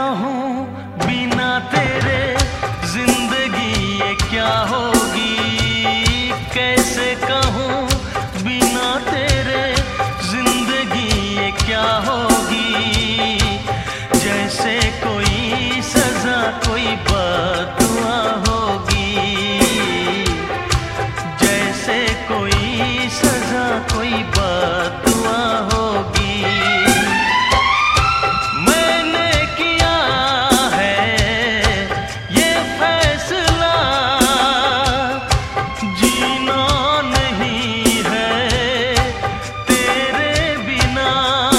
कहूँ बिना तेरे जिंदगी ये क्या होगी, कैसे कहूँ बिना तेरे जिंदगी ये क्या होगी। जैसे कोई सजा कोई बददुआ होगी, जैसे कोई सजा कोई बददुआ होगी। मैंने किया है ये फैसला, जीना नहीं है तेरे बिना।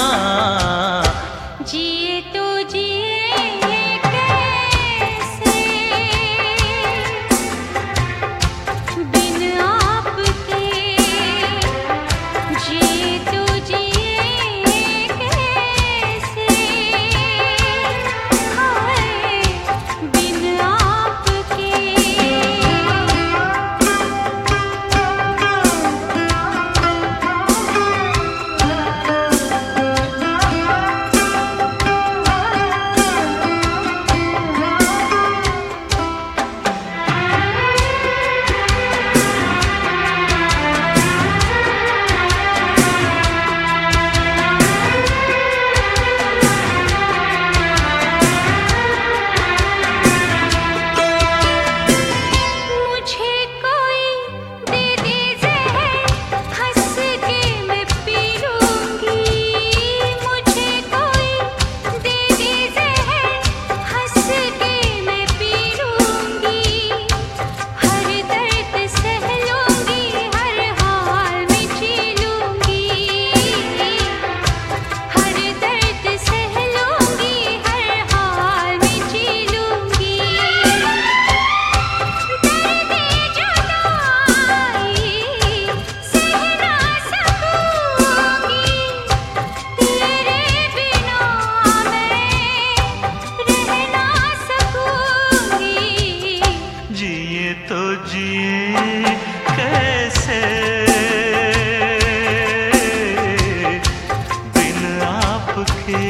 जिए तो जिए कैसे बिन आपके, जिए तो जिए कैसे हाय बिन आपके। मुझे कोई दे दे ज़हर, हंस के मैं पी लूँगी। मुझे कोई दे दे ज़हर, हंस के मैं पी लूँगी। हर दर्द सह लूँगी, हर हाल में जी लूँगी। हर दर्द सह लूँगी, हर हाल में जी लूँगी। दर्द जुदाई सह ना सकूँगी, तेरे बिना मैं रह ना सकूँगी। जिए तो जिए कैसे बिन आपके,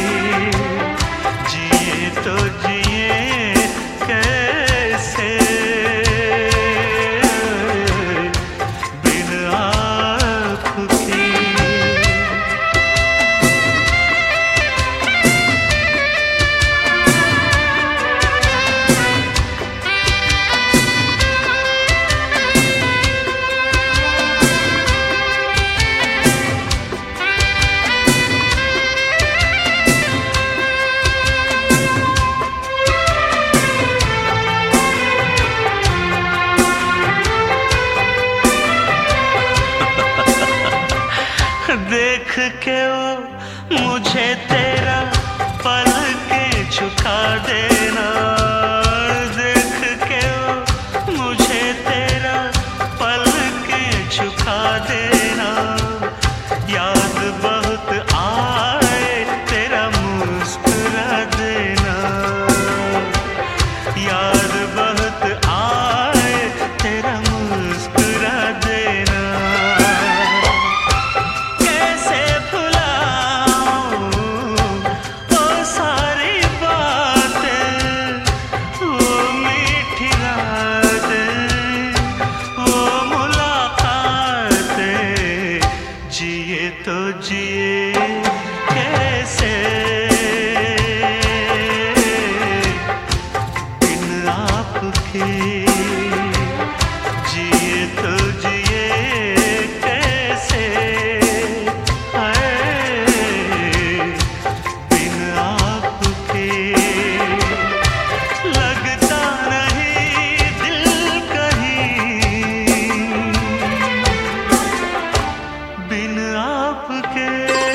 जिए तो जिए कैसे बिन आपके। देख के वो मुझे तेरा पलकें झुका देना, देख के वो मुझे तेरा पलकें झुका देना। याद बहुत आए तेरा मुस्कुरा देना, याद बहुत आए तेरा मुस्कुरा देना। कैसे भुलाऊं वो सारी बातें, वो मीठी रातें, वो मुलाकातें। जिए तो जिए कैसे बिन आपके, जिए तो जिए कैसे हाय बिन आपके। लगता नहीं दिल कहीं बिन आपके।